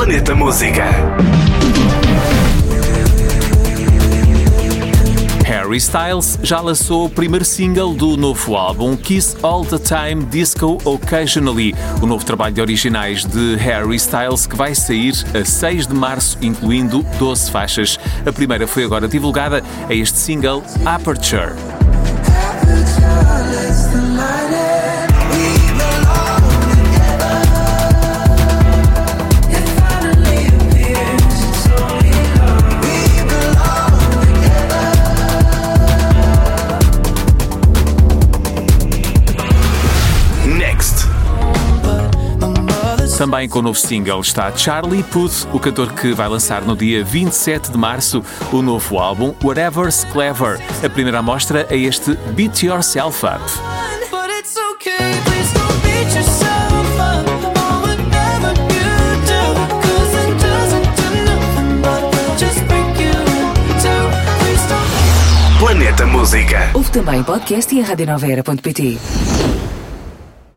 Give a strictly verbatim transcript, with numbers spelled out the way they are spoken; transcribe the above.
Planeta Música. Harry Styles já lançou o primeiro single do novo álbum Kiss All the Time, Disco Occasionally, o novo trabalho de originais de Harry Styles que vai sair a seis de março, incluindo doze faixas. A primeira foi agora divulgada, é este single Aperture. Também com o novo single está Charlie Puth, o cantor que vai lançar no dia vinte e sete de março o novo álbum Whatever's Clever. A primeira amostra é este Beat Yourself Up. Planeta Música. Ouve também podcast e a rádio nova era ponto pt.